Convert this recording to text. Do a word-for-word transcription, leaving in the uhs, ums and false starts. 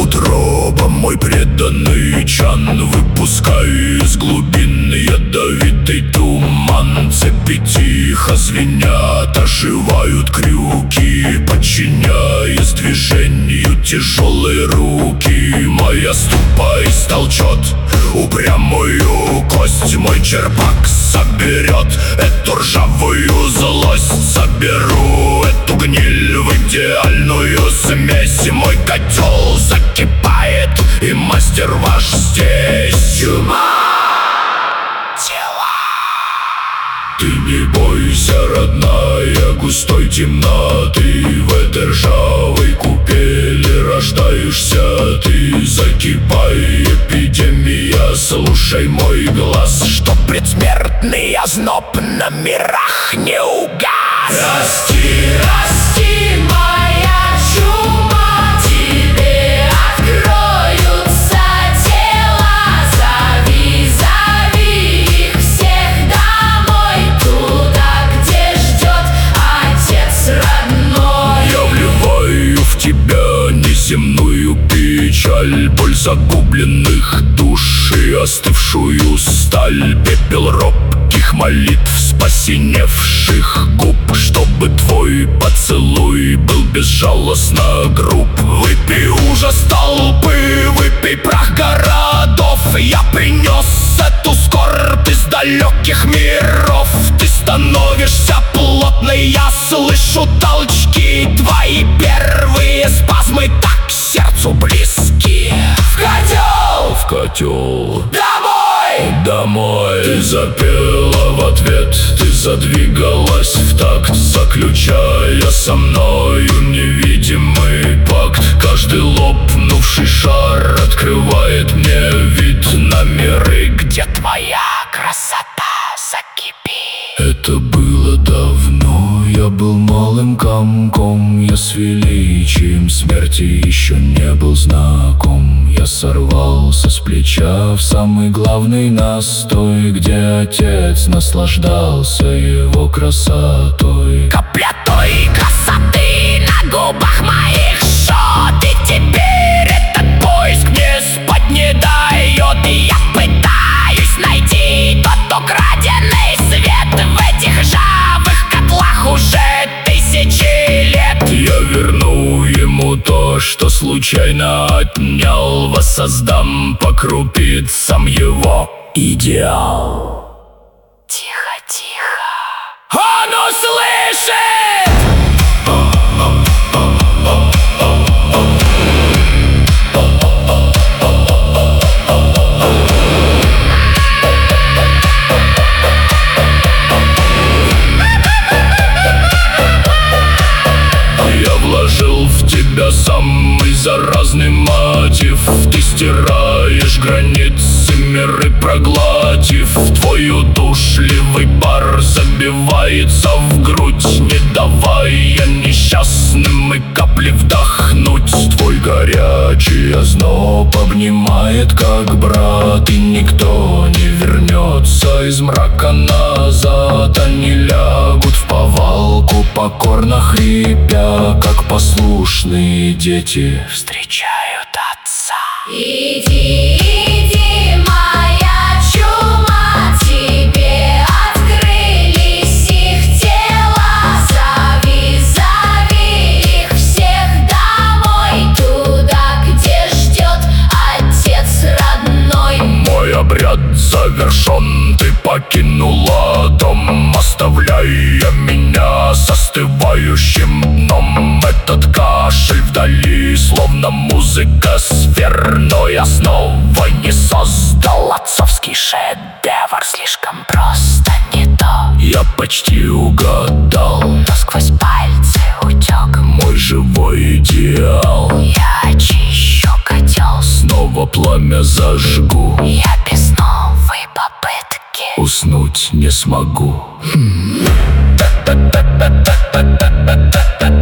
Утроба, мой преданный чан, выпускай из глубин ядовитый туман. Цепи тихо звенят, оживают крюки, подчиняясь движению тяжелые руки. Моя ступа истолчет упрямую кость, мой черпак соберет эту ржавую злость. Соберу эту гниль в идеальную смесь. Мой котел закипает, и мастер ваш здесь. Чума тела. Ты не бойся, родная, густой темноты. В этой ржавой купели рождаешься ты. Закипай, эпидемия, слушай мой глаз, что предсмертный озноб на мирах не угас. Расти, расти, моя чума, тебе откроются тела. Зови, зови их всех домой, туда, где ждет отец родной. Я вливаю в тебя неземную печаль, боль загубленных душ и остывшую сталь. Пепел робких молитв с посиневших губ, чтобы твой поцелуй был безжалостно груб. Выпей ужас толпы, выпей прах городов. Я принес эту скорбь из далеких миров. Ты становишься плотной, я слышу толчки. Твои первые спазмы так сердцу близки. В котел, в котел, домой, домой. Ты запела в ответ, ты задвигалась в такт, заключая со мною невидимый пакт. Каждый лопнувший шар открывает мне вид на миры, где твоя красота закипит. Это было давно, я был малым комком. Я с величием смерти еще не был знаком. Я сорвался с плеча в самый главный настой, где отец наслаждался его красотой. Капля той красоты на губах моих шот, и теперь этот поиск мне спать не дает. И я пытаюсь найти тот украденный свет в этих ржавых котлах уже тысячи лет. Я верну ему то, что случайно отнял, воссоздам по крупицам его идеал. Тихо, тихо, он услышит! Я вложил в тебя самый заразный мотив. Ты стираешь границы, миры проглотив. Твой удушливый пар забивается в грудь, не давая несчастным и капли вдохнуть. Твой горячий озноб обнимает как брат, и никто не вернется из мрака назад. Они лягут в повалку, покорно хрипя, как послушные дети встречают отца. Иди, иди, моя чума, тебе открылись их тела. Зови, зови их всех домой, туда, где ждет отец родной. Мой обряд завершен, ты покинула дом, оставляя меня с остывающим дном. Этот кашель вдали, словно музыка сфер, но я снова не создал отцовский шедевр. Слишком просто не то, я почти угадал, но сквозь пальцы утек мой живой идеал. Я очищу котел, снова пламя зажгу. Я без новой попытки уснуть не смогу.